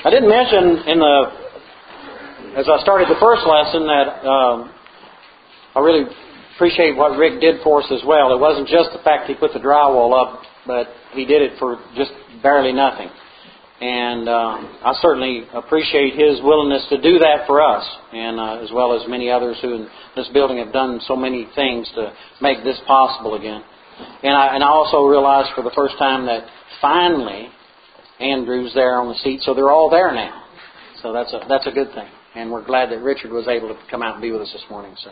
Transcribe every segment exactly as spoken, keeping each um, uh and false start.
I didn't mention in the, as I started the first lesson, that um, I really appreciate what Rick did for us as well. It wasn't just the fact he put the drywall up, but he did it for just barely nothing. And um, I certainly appreciate his willingness to do that for us, and uh, as well as many others who in this building have done so many things to make this possible again. And I, and I also realized for the first time that finally Andrew's there on the seat, so they're all there now. So that's a that's a good thing, and we're glad that Richard was able to come out and be with us this morning. So.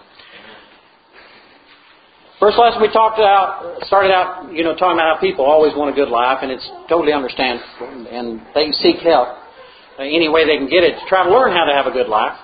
First lesson we talked about, started out, you know, talking about how people always want a good life, and it's totally understandable, and they seek help any way they can get it to try to learn how to have a good life.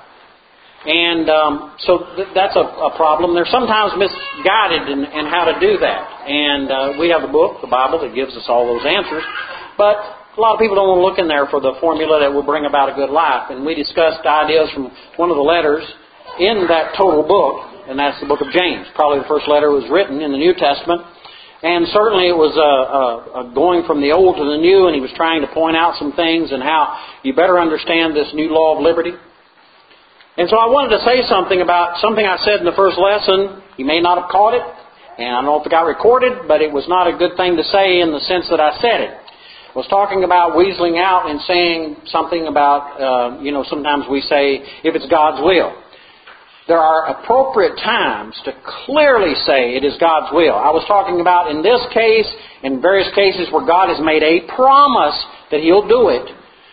And um, so th- that's a, a problem. They're sometimes misguided in, in how to do that. And uh, we have a book, the Bible, that gives us all those answers. But a lot of people don't want to look in there for the formula that will bring about a good life. And we discussed ideas from one of the letters in that total book, and that's the book of James. Probably the first letter was written in the New Testament. And certainly it was a, a, a going from the old to the new, and he was trying to point out some things and how you better understand this new law of liberty. And so I wanted to say something about something I said in the first lesson. You may not have caught it, and I don't know if it got recorded, but it was not a good thing to say in the sense that I said it. I was talking about weaseling out and saying something about, uh, you know, sometimes we say, if it's God's will. There are appropriate times to clearly say it is God's will. I was talking about in this case, in various cases where God has made a promise that He'll do it,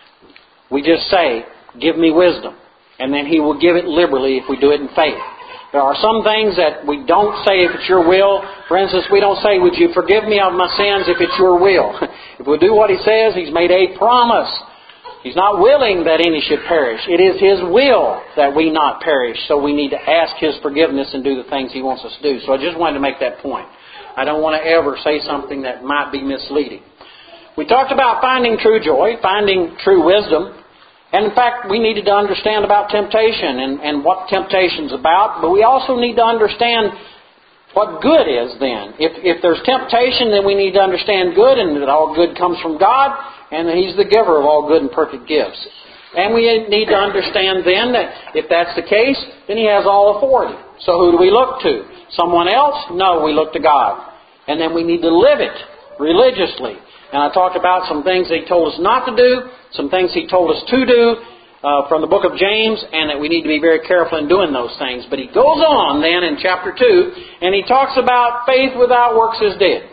we just say, give me wisdom. And then He will give it liberally if we do it in faith. There are some things that we don't say if it's your will. For instance, we don't say, would you forgive me of my sins if it's your will. If we do what He says, He's made a promise. He's not willing that any should perish. It is His will that we not perish. So we need to ask His forgiveness and do the things He wants us to do. So I just wanted to make that point. I don't want to ever say something that might be misleading. We talked about finding true joy, finding true wisdom. And in fact, we needed to understand about temptation and, and what temptation's about. But we also need to understand what good is then. If, if there's temptation, then we need to understand good, and that all good comes from God, and that He's the giver of all good and perfect gifts. And we need to understand then that if that's the case, then He has all authority. So who do we look to? Someone else? No, we look to God. And then we need to live it religiously. And I talked about some things that He told us not to do, some things He told us to do uh, from the book of James, and that we need to be very careful in doing those things. But he goes on then in chapter two, and he talks about faith without works is dead.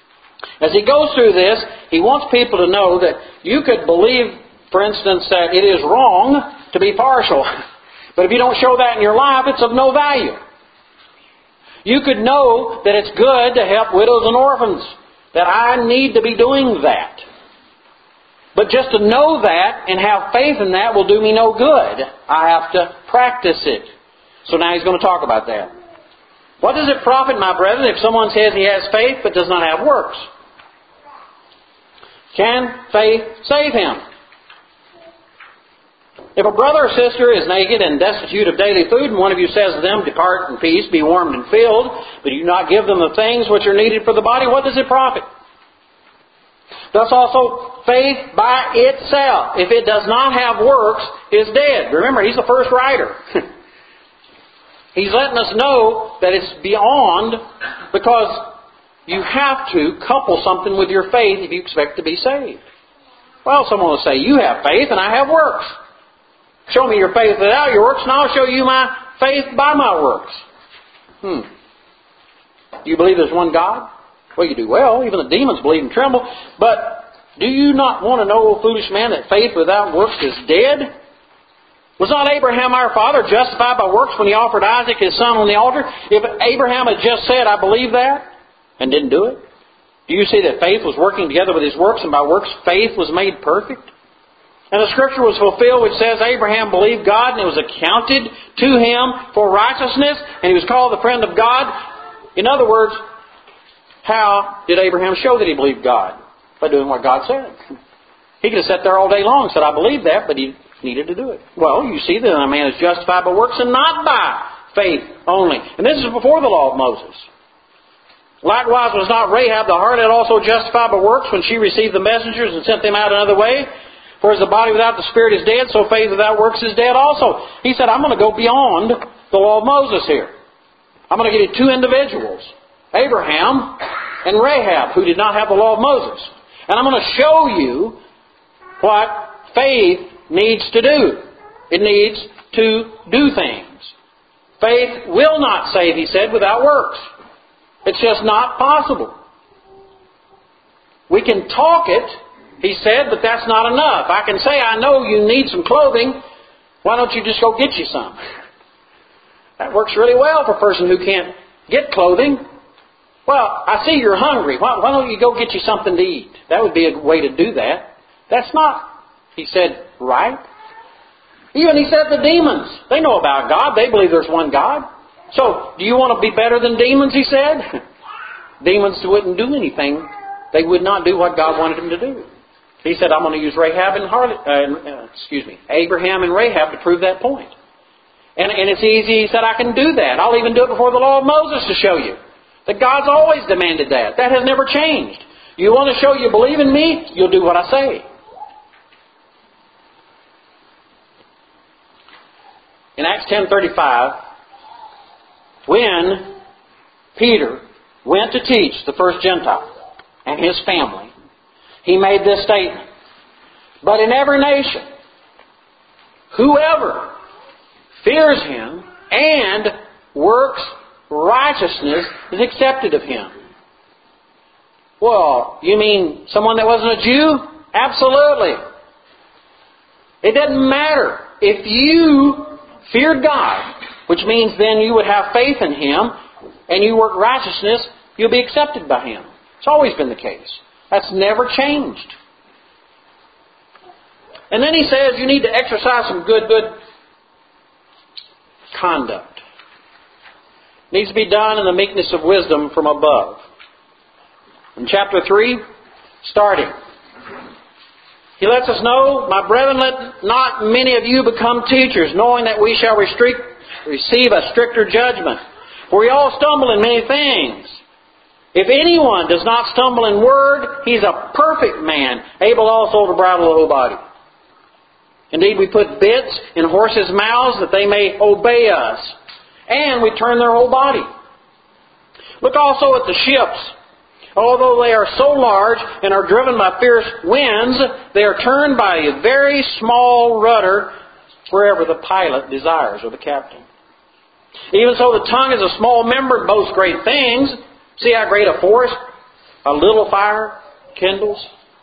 As he goes through this, he wants people to know that you could believe, for instance, that it is wrong to be partial. But if you don't show that in your life, it's of no value. You could know that it's good to help widows and orphans, that I need to be doing that. But just to know that and have faith in that will do me no good. I have to practice it. So now he's going to talk about that. What does it profit, my brethren, if someone says he has faith but does not have works? Can faith save him? If a brother or sister is naked and destitute of daily food, and one of you says to them, depart in peace, be warmed and filled, but you do not give them the things which are needed for the body, what does it profit? Thus also, faith by itself, if it does not have works, is dead. Remember, he's the first writer. He's letting us know that it's beyond, because you have to couple something with your faith if you expect to be saved. Well, someone will say, you have faith and I have works. Show me your faith without your works, and I'll show you my faith by my works. Hmm. Do you believe there's one God? Well, you do well. Even the demons believe and tremble. But do you not want to know, O foolish man, that faith without works is dead? Was not Abraham our father justified by works when he offered Isaac his son on the altar? If Abraham had just said, I believe that, and didn't do it, do you see that faith was working together with his works, and by works faith was made perfect? And the scripture was fulfilled which says Abraham believed God, and it was accounted to him for righteousness, and he was called the friend of God. In other words, how did Abraham show that he believed God? By doing what God said. He could have sat there all day long and said, I believe that, but he needed to do it. Well, you see that a man is justified by works and not by faith only. And this is before the law of Moses. Likewise was not Rahab the harlot also justified by works when she received the messengers and sent them out another way? For as the body without the Spirit is dead, so faith without works is dead also. He said, I'm going to go beyond the law of Moses here. I'm going to give you two individuals, Abraham and Rahab, who did not have the law of Moses. And I'm going to show you what faith needs to do. It needs to do things. Faith will not save, he said, without works. It's just not possible. We can talk it, he said, but that's not enough. I can say, I know you need some clothing. Why don't you just go get you some? That works really well for a person who can't get clothing. Well, I see you're hungry. Why, why don't you go get you something to eat? That would be a way to do that. That's not, he said, right. Even he said the demons, they know about God. They believe there's one God. So, do you want to be better than demons, he said? Demons wouldn't do anything. They would not do what God wanted them to do. He said, I'm going to use Rahab and Harley, uh, excuse me, Abraham and Rahab to prove that point. And, and it's easy. He said, I can do that. I'll even do it before the law of Moses to show you that God's always demanded that. That has never changed. You want to show you believe in me? You'll do what I say. In Acts ten thirty-five, when Peter went to teach the first Gentile and his family, he made this statement. But in every nation, whoever fears him and works righteousness is accepted of him. Well, you mean someone that wasn't a Jew? Absolutely. It doesn't matter. If you feared God, which means then you would have faith in him, and you work righteousness, you'll be accepted by him. It's always been the case. That's never changed. And then he says you need to exercise some good, good conduct. It needs to be done in the meekness of wisdom from above. In chapter three, starting, he lets us know, my brethren, let not many of you become teachers, knowing that we shall restrict, receive a stricter judgment. For we all stumble in many things. If anyone does not stumble in word, he's a perfect man, able also to bridle the whole body. Indeed, we put bits in horses' mouths that they may obey us, and we turn their whole body. Look also at the ships. Although they are so large and are driven by fierce winds, they are turned by a very small rudder wherever the pilot desires, or the captain. Even so, the tongue is a small member and boasts great things. See how great a forest a little fire kindles?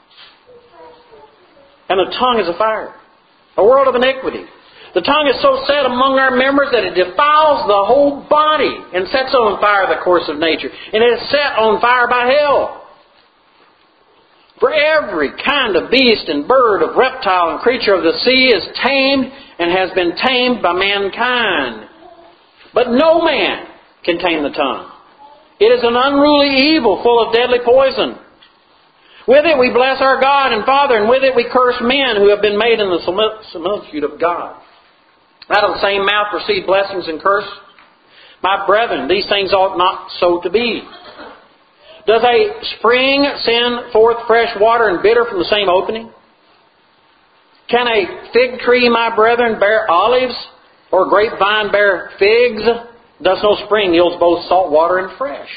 And the tongue is a fire, a world of iniquity. The tongue is so set among our members that it defiles the whole body and sets on fire the course of nature. And it is set on fire by hell. For every kind of beast and bird, of reptile and creature of the sea is tamed and has been tamed by mankind. But no man can tame the tongue. It is an unruly evil full of deadly poison. With it we bless our God and Father, and with it we curse men who have been made in the similitude of God. Out of the same mouth proceed blessings and curse. My brethren, these things ought not so to be. Does a spring send forth fresh water and bitter from the same opening? Can a fig tree, my brethren, bear olives, or a grapevine bear figs? Thus no spring yields both salt water and fresh.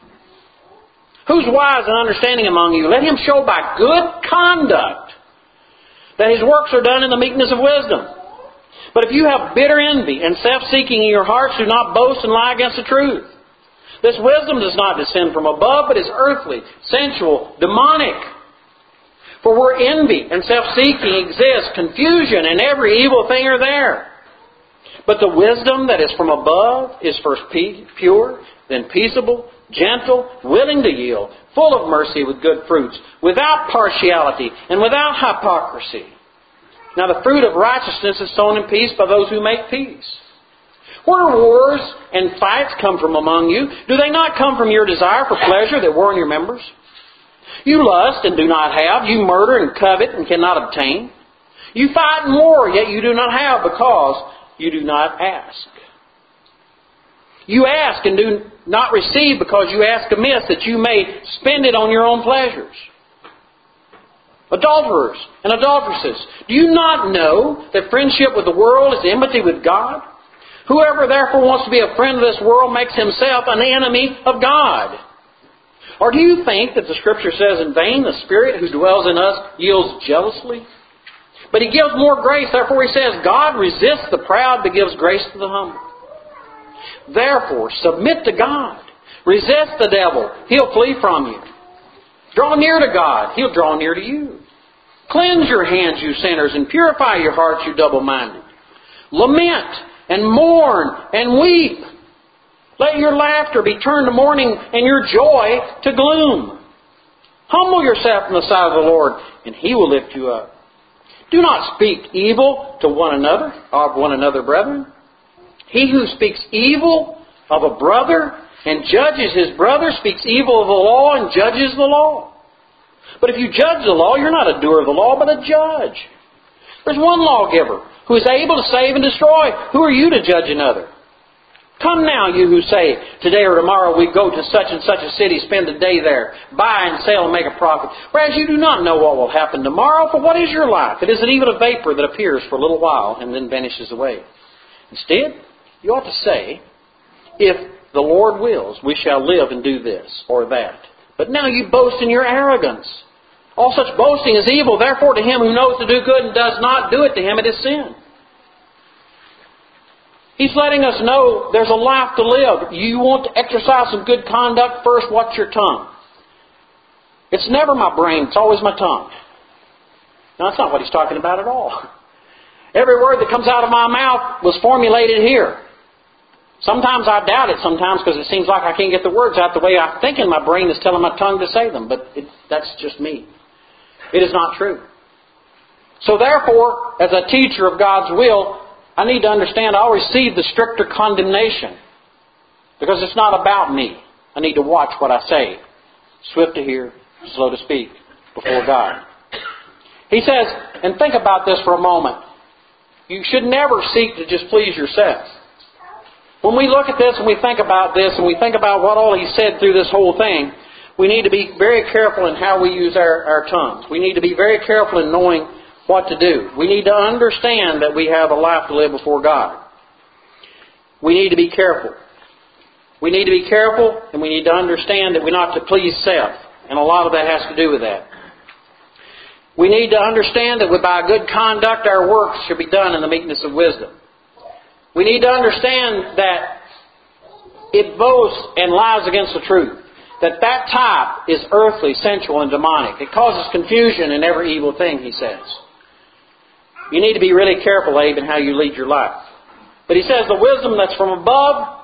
Who's wise and understanding among you? Let him show by good conduct that his works are done in the meekness of wisdom. But if you have bitter envy and self-seeking in your hearts, do not boast and lie against the truth. This wisdom does not descend from above, but is earthly, sensual, demonic. For where envy and self-seeking exist, confusion and every evil thing are there. But the wisdom that is from above is first pure, then peaceable, gentle, willing to yield, full of mercy with good fruits, without partiality and without hypocrisy. Now the fruit of righteousness is sown in peace by those who make peace. Where wars and fights come from among you, do they not come from your desire for pleasure that war in your members? You lust and do not have. You murder and covet and cannot obtain. You fight and war, yet you do not have because you do not ask. You ask and do not receive because you ask amiss, that you may spend it on your own pleasures. Adulterers and adulteresses, do you not know that friendship with the world is enmity with God? Whoever therefore wants to be a friend of this world makes himself an enemy of God. Or do you think that the Scripture says in vain, the Spirit who dwells in us yields jealously? But He gives more grace. Therefore He says, God resists the proud but gives grace to the humble. Therefore, submit to God. Resist the devil. He'll flee from you. Draw near to God. He'll draw near to you. Cleanse your hands, you sinners, and purify your hearts, you double-minded. Lament and mourn and weep. Let your laughter be turned to mourning and your joy to gloom. Humble yourself in the sight of the Lord, and He will lift you up. Do not speak evil to one another, of one another, brethren. He who speaks evil of a brother and judges his brother speaks evil of the law and judges the law. But if you judge the law, you're not a doer of the law, but a judge. There's one lawgiver who is able to save and destroy. Who are you to judge another? Come now, you who say, today or tomorrow we go to such and such a city, spend a day there, buy and sell and make a profit. Whereas you do not know what will happen tomorrow, for what is your life? It isn't even a vapor that appears for a little while and then vanishes away. Instead, you ought to say, if the Lord wills, we shall live and do this or that. But now you boast in your arrogance. All such boasting is evil. Therefore, to him who knows to do good and does not do it, to him it is sin. He's letting us know there's a life to live. You want to exercise some good conduct, first watch your tongue. It's never my brain, it's always my tongue. Now, that's not what he's talking about at all. Every word that comes out of my mouth was formulated here. Sometimes I doubt it sometimes because it seems like I can't get the words out the way I think in my brain is telling my tongue to say them. But it, that's just me. It is not true. So therefore, as a teacher of God's will, I need to understand I'll receive the stricter condemnation. Because it's not about me. I need to watch what I say. Swift to hear, slow to speak before God. He says, and think about this for a moment. You should never seek to just please yourself. When we look at this and we think about this and we think about what all He said through this whole thing, we need to be very careful in how we use our, our tongues. We need to be very careful in knowing what to do. We need to understand that we have a life to live before God. We need to be careful. We need to be careful and we need to understand that we're not to please self. And a lot of that has to do with that. We need to understand that by good conduct our works should be done in the meekness of wisdom. We need to understand that it boasts and lies against the truth. That that type is earthly, sensual, and demonic. It causes confusion in every evil thing, he says. You need to be really careful, Abe, in how you lead your life. But he says the wisdom that's from above,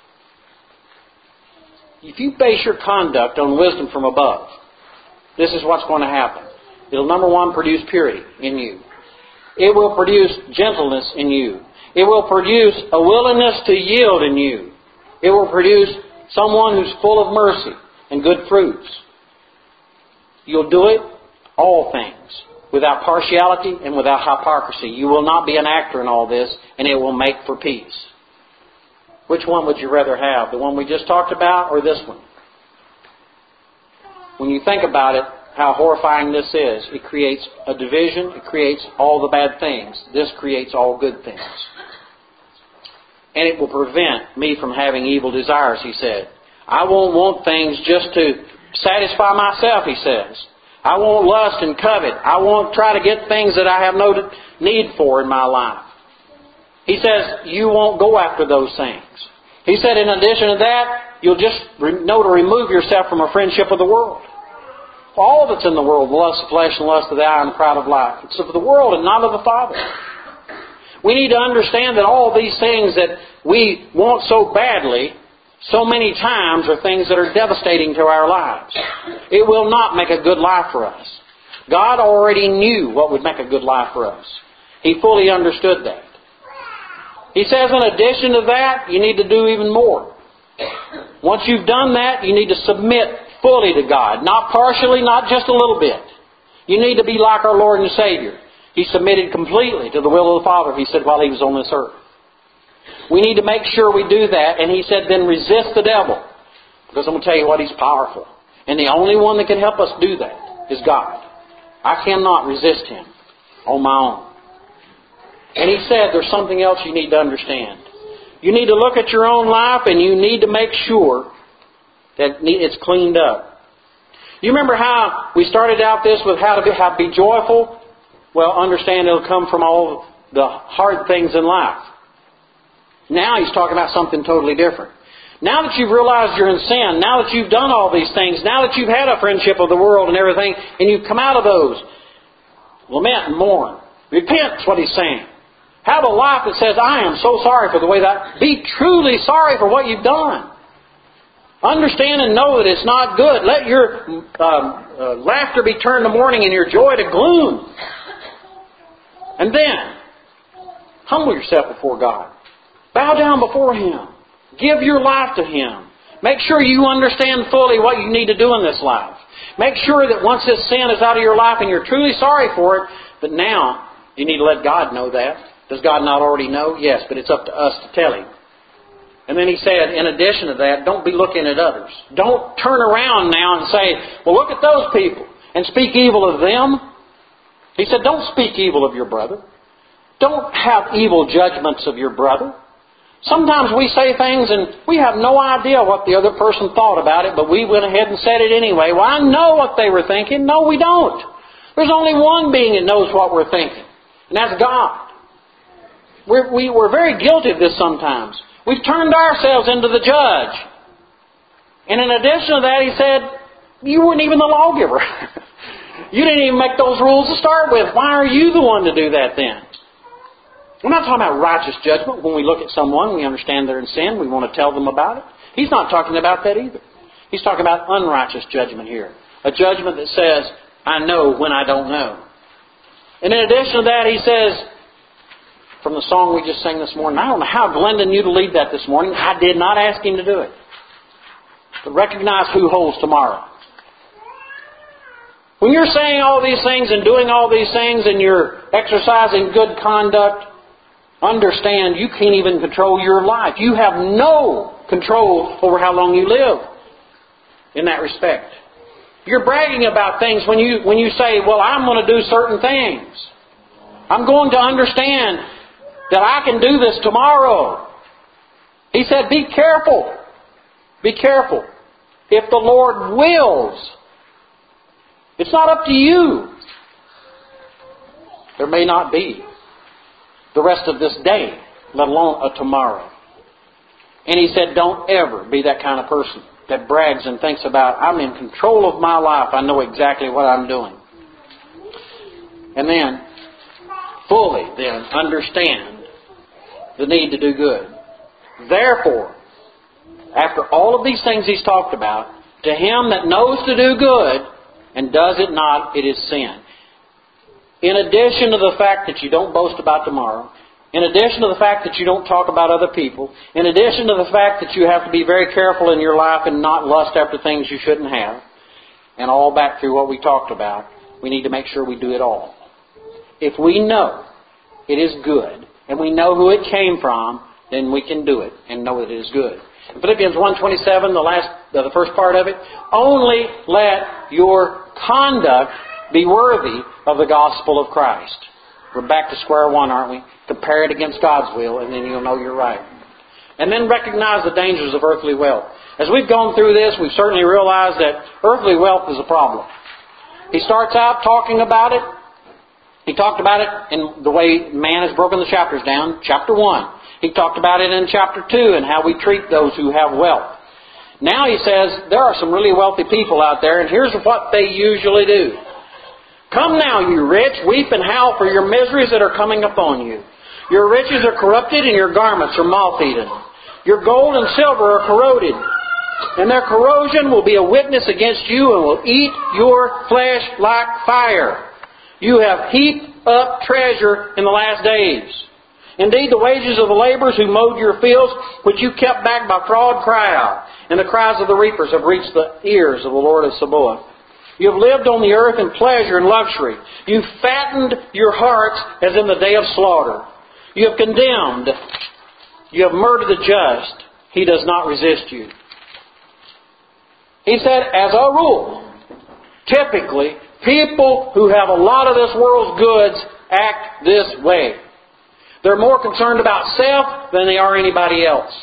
if you base your conduct on wisdom from above, this is what's going to happen. It'll, number one, produce purity in you. It will produce gentleness in you. It will produce a willingness to yield in you. It will produce someone who's full of mercy and good fruits. You'll do it, all things, without partiality and without hypocrisy. You will not be an actor in all this, and it will make for peace. Which one would you rather have? The one we just talked about or this one? When you think about it, how horrifying this is, it creates a division, it creates all the bad things. This creates all good things. And it will prevent me from having evil desires, he said. I won't want things just to satisfy myself, he says. I won't lust and covet. I won't try to get things that I have no need for in my life. He says, you won't go after those things. He said, in addition to that, you'll just know to remove yourself from a friendship of the world. All that's in the world, the lust of flesh and lust of the eye and the pride of life. It's of the world and not of the Father. We need to understand that all these things that we want so badly, so many times are things that are devastating to our lives. It will not make a good life for us. God already knew what would make a good life for us. He fully understood that. He says in addition to that, you need to do even more. Once you've done that, you need to submit fully to God. Not partially, not just a little bit. You need to be like our Lord and Savior. He submitted completely to the will of the Father, he said, while He was on this earth. We need to make sure we do that. And he said, then resist the devil. Because I'm going to tell you what, he's powerful. And the only one that can help us do that is God. I cannot resist Him on my own. And He said there's something else you need to understand. You need to look at your own life and you need to make sure that it's cleaned up. You remember how we started out this with how to be, how to be joyful? Well, understand it'll come from all the hard things in life. Now He's talking about something totally different. Now that you've realized you're in sin, now that you've done all these things, now that you've had a friendship of the world and everything, and you've come out of those, lament and mourn. Repent is what He's saying. Have a life that says, I am so sorry for the way that... Be truly sorry for what you've done. Understand and know that it's not good. Let your uh, uh, laughter be turned to mourning and your joy to gloom. And then, humble yourself before God. Bow down before Him. Give your life to Him. Make sure you understand fully what you need to do in this life. Make sure that once this sin is out of your life and you're truly sorry for it, but now you need to let God know that. Does God not already know? Yes, but it's up to us to tell Him. And then He said, in addition to that, don't be looking at others. Don't turn around now and say, well, look at those people and speak evil of them. He said, don't speak evil of your brother. Don't have evil judgments of your brother. Sometimes we say things and we have no idea what the other person thought about it, but we went ahead and said it anyway. Well, I know what they were thinking. No, we don't. There's only one being that knows what we're thinking, and that's God. We're, we, we're very guilty of this sometimes. We've turned ourselves into the judge. And in addition to that, He said, you weren't even the lawgiver. You didn't even make those rules to start with. Why are you the one to do that then? We're not talking about righteous judgment. When we look at someone, we understand they're in sin. We want to tell them about it. He's not talking about that either. He's talking about unrighteous judgment here. A judgment that says, I know when I don't know. And in addition to that, He says, from the song we just sang this morning, I don't know how Glendon knew to lead that this morning. I did not ask him to do it. But recognize who holds tomorrow. When you're saying all these things and doing all these things and you're exercising good conduct, understand you can't even control your life. You have no control over how long you live in that respect. You're bragging about things when you when you say, well, I'm going to do certain things. I'm going to understand that I can do this tomorrow. He said, be careful. Be careful. If the Lord wills, it's not up to you. There may not be the rest of this day, let alone a tomorrow. And He said, don't ever be that kind of person that brags and thinks about, I'm in control of my life. I know exactly what I'm doing. And then, fully then, understand the need to do good. Therefore, after all of these things He's talked about, to him that knows to do good and does it not, it is sin. In addition to the fact that you don't boast about tomorrow, in addition to the fact that you don't talk about other people, in addition to the fact that you have to be very careful in your life and not lust after things you shouldn't have, and all back through what we talked about, we need to make sure we do it all. If we know it is good, and we know who it came from, then we can do it and know that it is good. In Philippians one twenty-seven, the last, the first part of it, only let your conduct be worthy of the gospel of Christ. We're back to square one, aren't we? Compare it against God's will, and then you'll know you're right. And then recognize the dangers of earthly wealth. As we've gone through this, we've certainly realized that earthly wealth is a problem. He starts out talking about it. He talked about it in the way man has broken the chapters down. Chapter one. He talked about it in chapter two and how we treat those who have wealth. Now he says there are some really wealthy people out there, and here's what they usually do. Come now, you rich, weep and howl for your miseries that are coming upon you. Your riches are corrupted and your garments are moth-eaten. Your gold and silver are corroded, and their corrosion will be a witness against you and will eat your flesh like fire. You have heaped up treasure in the last days. Indeed, the wages of the laborers who mowed your fields, which you kept back by fraud, cry out, and the cries of the reapers have reached the ears of the Lord of Sabaoth. You have lived on the earth in pleasure and luxury. You've fattened your hearts as in the day of slaughter. You have condemned. You have murdered the just. He does not resist you. He said, as a rule, Typically, people who have a lot of this world's goods act this way. They're more concerned about self than they are anybody else.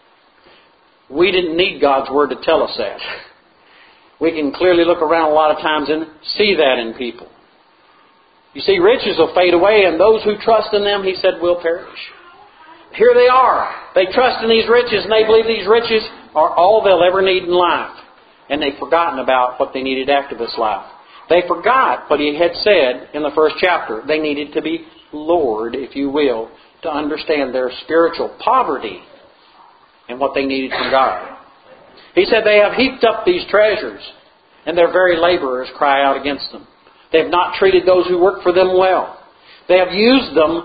We didn't need God's Word to tell us that. We can clearly look around a lot of times and see that in people. You see, riches will fade away, and those who trust in them, He said, will perish. Here they are. They trust in these riches, and they believe these riches are all they'll ever need in life. And they've forgotten about what they needed after this life. They forgot what He had said in the first chapter. They needed to be lured, if you will, to understand their spiritual poverty and what they needed from God. He said, they have heaped up these treasures, and their very laborers cry out against them. They have not treated those who work for them well. They have used them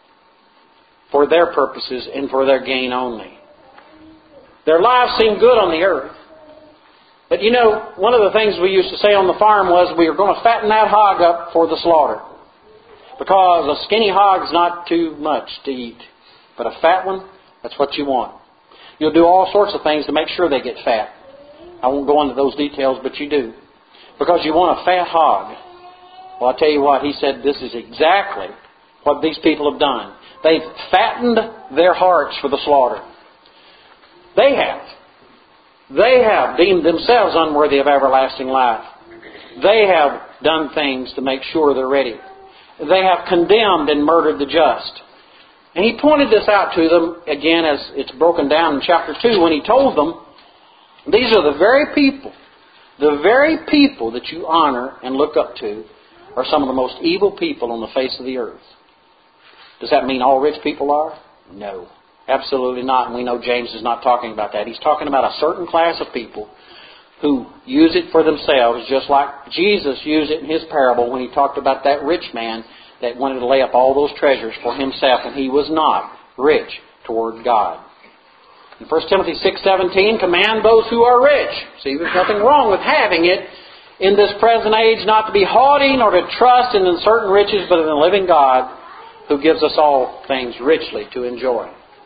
for their purposes and for their gain only. Their lives seem good on the earth. But you know, one of the things we used to say on the farm was we were going to fatten that hog up for the slaughter. Because a skinny hog's not too much to eat. But a fat one, that's what you want. You'll do all sorts of things to make sure they get fat. I won't go into those details, but you do. Because you want a fat hog. Well, I'll tell you what, He said this is exactly what these people have done. They've fattened their hearts for the slaughter. They have. They have deemed themselves unworthy of everlasting life. They have done things to make sure they're ready. They have condemned and murdered the just. And He pointed this out to them, again, as it's broken down in chapter two, when He told them, these are the very people, the very people that you honor and look up to are some of the most evil people on the face of the earth. Does that mean all rich people are? No. Absolutely not. And we know James is not talking about that. He's talking about a certain class of people who use it for themselves, just like Jesus used it in His parable when He talked about that rich man that wanted to lay up all those treasures for himself, and he was not rich toward God. In First Timothy six seventeen, command those who are rich. See, there's nothing wrong with having it in this present age, not to be haughty, nor to trust in certain riches, but in the living God who gives us all things richly to enjoy.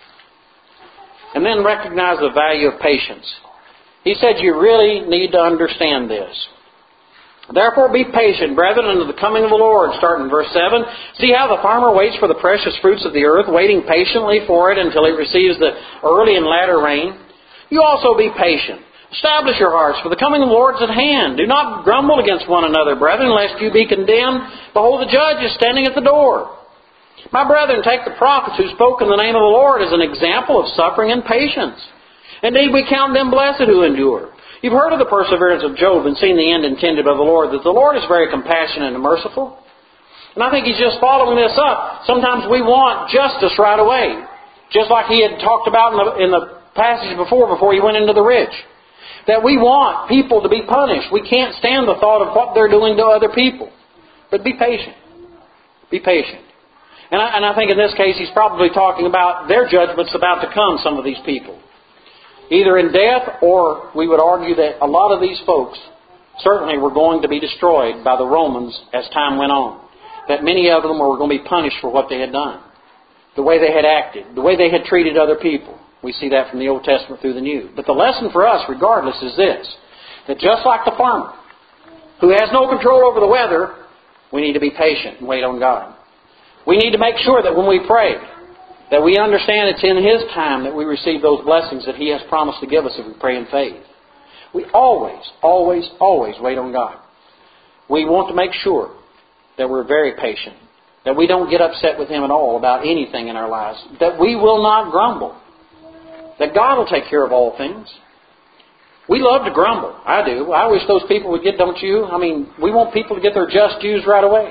And then recognize the value of patience. He said you really need to understand this. Therefore be patient, brethren, unto the coming of the Lord. Starting in verse seven. See how the farmer waits for the precious fruits of the earth, waiting patiently for it until he receives the early and latter rain. You also be patient. Establish your hearts, for the coming of the Lord is at hand. Do not grumble against one another, brethren, lest you be condemned. Behold, the judge is standing at the door. My brethren, take the prophets who spoke in the name of the Lord as an example of suffering and patience. Indeed, we count them blessed who endure. You've heard of the perseverance of Job and seen the end intended by the Lord, that the Lord is very compassionate and merciful. And I think He's just following this up. Sometimes we want justice right away. Just like He had talked about in the, in the passage before, before He went into the rich. That we want people to be punished. We can't stand the thought of what they're doing to other people. But be patient. Be patient. And I, and I think in this case He's probably talking about their judgments about to come, some of these people. Either in death, or we would argue that a lot of these folks certainly were going to be destroyed by the Romans as time went on. That many of them were going to be punished for what they had done. The way they had acted. The way they had treated other people. We see that from the Old Testament through the New. But the lesson for us, regardless, is this. That just like the farmer, who has no control over the weather, we need to be patient and wait on God. We need to make sure that when we pray, that we understand it's in His time that we receive those blessings that He has promised to give us if we pray in faith. We always, always, always wait on God. We want to make sure that we're very patient. That we don't get upset with Him at all about anything in our lives. That we will not grumble. That God will take care of all things. We love to grumble. I do. I wish those people would get, don't you? I mean, we want people to get their just dues right away.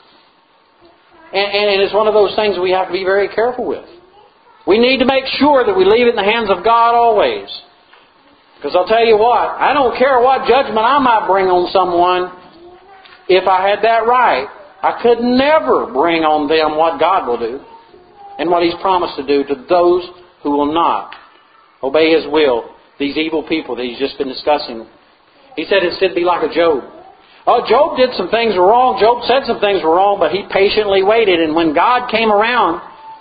And, and it's one of those things we have to be very careful with. We need to make sure that we leave it in the hands of God always. Because I'll tell you what, I don't care what judgment I might bring on someone. If I had that right, I could never bring on them what God will do and what He's promised to do to those who will not obey His will. These evil people that He's just been discussing. He said it should be like a Job. Oh, Job did some things wrong. Job said some things were wrong, but he patiently waited. And when God came around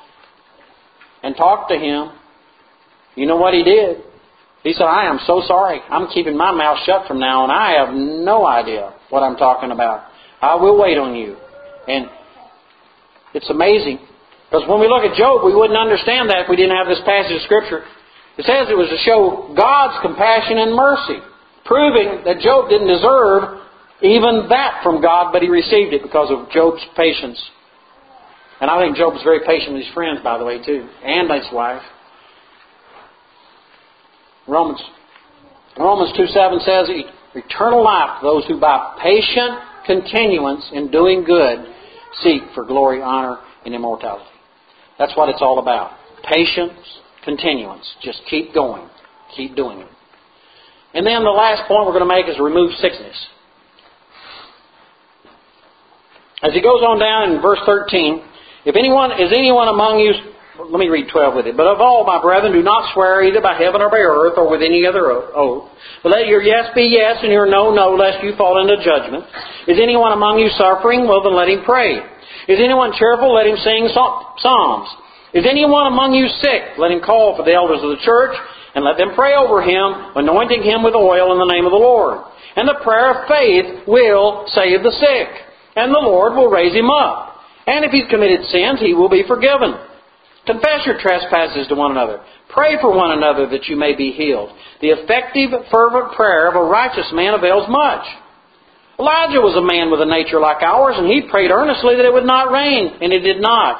and talked to him, you know what he did? He said, I am so sorry. I'm keeping my mouth shut from now on. I have no idea what I'm talking about. I will wait on you. And it's amazing. Because when we look at Job, we wouldn't understand that if we didn't have this passage of Scripture. It says it was to show God's compassion and mercy, proving that Job didn't deserve even that from God, but he received it because of Job's patience. And I think Job was very patient with his friends, by the way, too, and his wife. Romans Romans two seven says, eternal life to those who by patient continuance in doing good seek for glory, honor, and immortality. That's what it's all about. Patience, continuance. Just keep going. Keep doing it. And then the last point we're going to make is remove sickness. As he goes on down in verse thirteen, if anyone is anyone among you, let me read twelve with it. But of all, my brethren, do not swear either by heaven or by earth or with any other oath. But let your yes be yes and your no, no, lest you fall into judgment. Is anyone among you suffering? Well, then let him pray. Is anyone cheerful? Let him sing psalms. Is anyone among you sick? Let him call for the elders of the church and let them pray over him, anointing him with oil in the name of the Lord. And the prayer of faith will save the sick, and the Lord will raise him up. And if he's committed sins, he will be forgiven. Confess your trespasses to one another. Pray for one another that you may be healed. The effective, fervent prayer of a righteous man avails much. Elijah was a man with a nature like ours, and he prayed earnestly that it would not rain, and it did not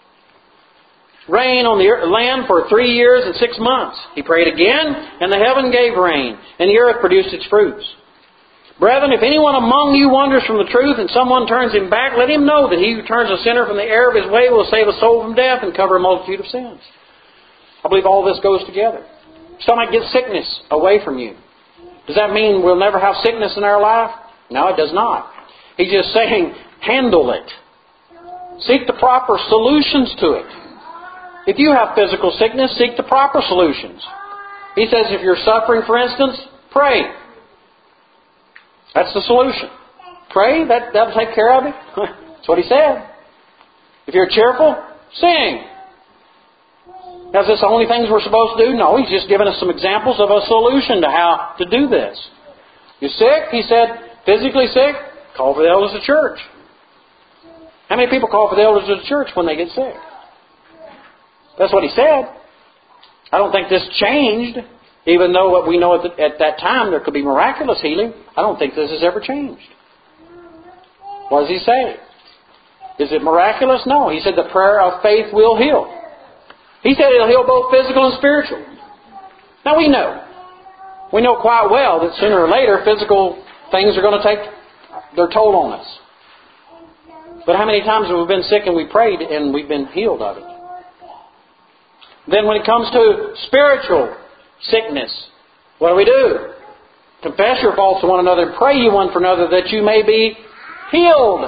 rain on the land for three years and six months. He prayed again, and the heaven gave rain, and the earth produced its fruits. Brethren, if anyone among you wanders from the truth and someone turns him back, let him know that he who turns a sinner from the error of his way will save a soul from death and cover a multitude of sins. I believe all this goes together. Somebody gets sickness away from you. Does that mean we'll never have sickness in our life? No, it does not. He's just saying, handle it. Seek the proper solutions to it. If you have physical sickness, seek the proper solutions. He says if you're suffering, for instance, pray. That's the solution. Pray, that, that'll take care of it. That's what he said. If you're cheerful, sing. Now, is this the only things we're supposed to do? No, he's just given us some examples of a solution to how to do this. You're sick, he said, physically sick, call for the elders of the church. How many people call for the elders of the church when they get sick? That's what he said. I don't think this changed. Even though what we know at, the, at that time there could be miraculous healing, I don't think this has ever changed. What does he say? Is it miraculous? No. He said the prayer of faith will heal. He said it'll heal both physical and spiritual. Now we know. We know quite well that sooner or later physical things are going to take their toll on us. But how many times have we been sick and we prayed and we've been healed of it? Then when it comes to spiritual sickness, what do we do? Confess your faults to one another and pray you one for another that you may be healed.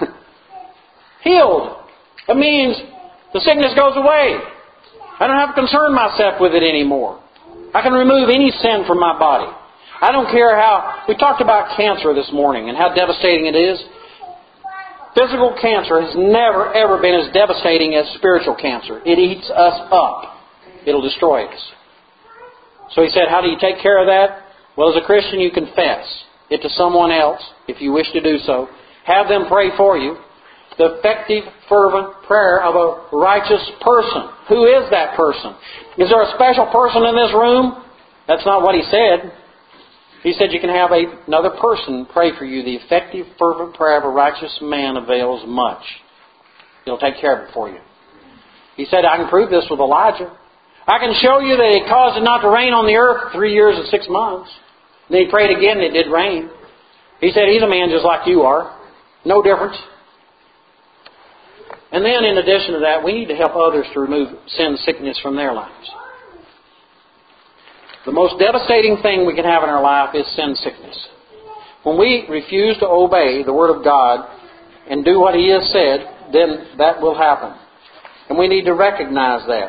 Healed. It means the sickness goes away. I don't have to concern myself with it anymore. I can remove any sin from my body. I don't care how... We talked about cancer this morning and how devastating it is. Physical cancer has never, ever been as devastating as spiritual cancer. It eats us up. It'll destroy us. So he said, how do you take care of that? Well, as a Christian, you confess it to someone else, if you wish to do so. Have them pray for you. The effective, fervent prayer of a righteous person. Who is that person? Is there a special person in this room? That's not what he said. He said you can have a, another person pray for you. The effective, fervent prayer of a righteous man avails much. He'll take care of it for you. He said, I can prove this with Elijah. I can show you that it caused it not to rain on the earth for three years and six months. And then he prayed again and it did rain. He said, he's a man just like you are. No difference. And then in addition to that, we need to help others to remove sin and sickness from their lives. The most devastating thing we can have in our life is sin and sickness. When we refuse to obey the Word of God and do what He has said, then that will happen. And we need to recognize that.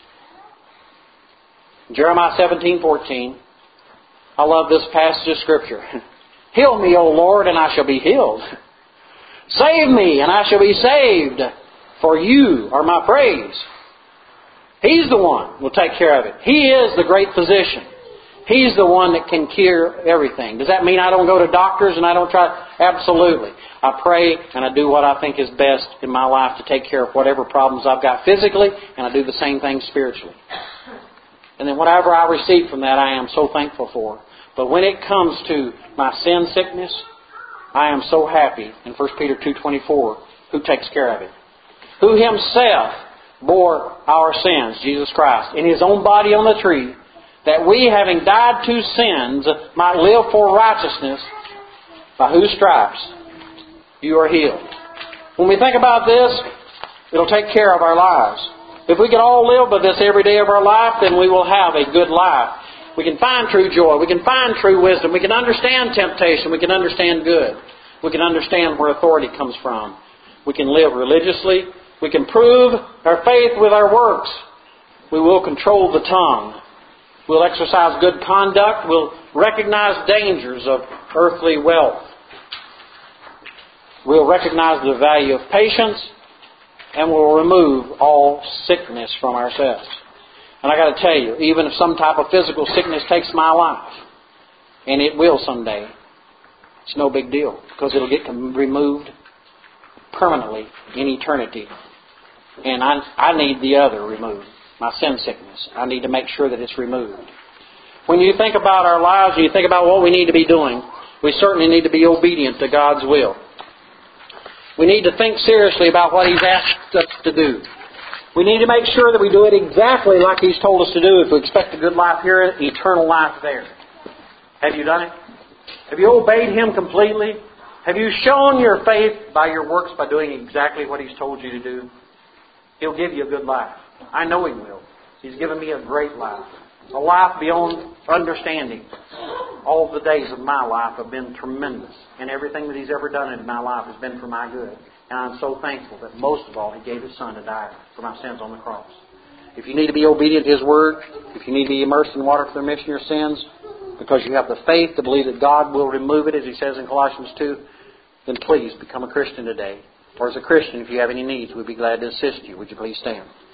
Jeremiah seventeen fourteen. I love this passage of Scripture. Heal me, O Lord, and I shall be healed. Save me, and I shall be saved. For you are my praise. He's the one who will take care of it. He is the great physician. He's the one that can cure everything. Does that mean I don't go to doctors and I don't try? Absolutely. I pray and I do what I think is best in my life to take care of whatever problems I've got physically, and I do the same thing spiritually. And then whatever I receive from that, I am so thankful for. But when it comes to my sin sickness, I am so happy in First Peter two twenty-four, who takes care of it. Who Himself bore our sins, Jesus Christ, in His own body on the tree, that we, having died to sins, might live for righteousness, by whose stripes you are healed. When we think about this, it'll take care of our lives. If we can all live by this every day of our life, then we will have a good life. We can find true joy. We can find true wisdom. We can understand temptation. We can understand good. We can understand where authority comes from. We can live religiously. We can prove our faith with our works. We will control the tongue. We'll exercise good conduct. We'll recognize dangers of earthly wealth. We'll recognize the value of patience. And we'll remove all sickness from ourselves. And I got to tell you, even if some type of physical sickness takes my life, and it will someday, it's no big deal, because it'll get removed permanently in eternity. And I, I need the other removed, my sin sickness. I need to make sure that it's removed. When you think about our lives and you think about what we need to be doing, we certainly need to be obedient to God's will. We need to think seriously about what He's asked us to do. We need to make sure that we do it exactly like He's told us to do if we expect a good life here, eternal life there. Have you done it? Have you obeyed Him completely? Have you shown your faith by your works by doing exactly what He's told you to do? He'll give you a good life. I know He will. He's given me a great life. A life beyond understanding. All the days of my life have been tremendous. And everything that He's ever done in my life has been for my good. And I'm so thankful that most of all He gave His Son to die for my sins on the cross. If you need to be obedient to His Word, if you need to be immersed in water for the remission of your sins, because you have the faith to believe that God will remove it, as He says in Colossians two, then please become a Christian today. Or as a Christian, if you have any needs, we'd be glad to assist you. Would you please stand?